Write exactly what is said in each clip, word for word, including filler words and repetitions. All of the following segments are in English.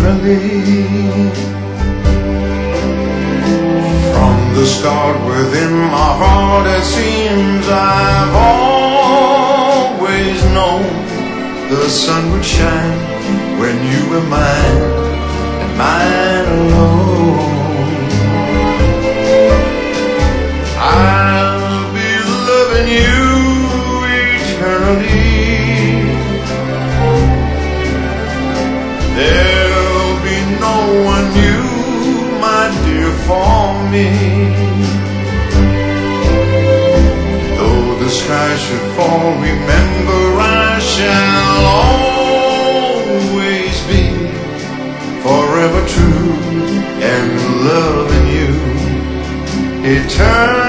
eternally. From the start within my heart, it seems I've always known the sun would shine when you were mine, and mine alone. I'll be loving you eternally. There'll be no one new, my dear, for me. Though the sky should fall, remember I shall always be forever true and loving you eternally.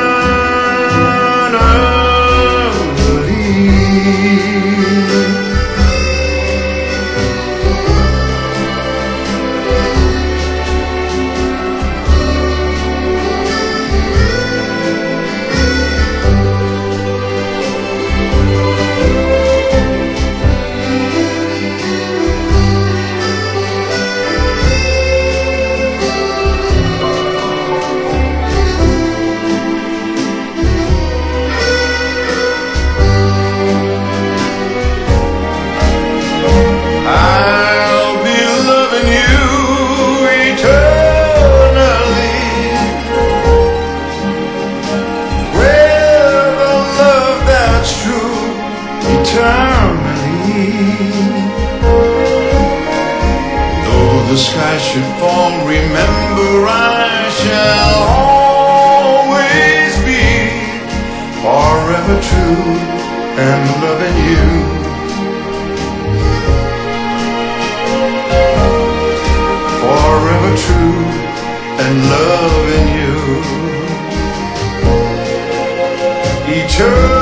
Though the sky should fall, remember I shall always be forever true and loving you. Forever true and loving you eternally.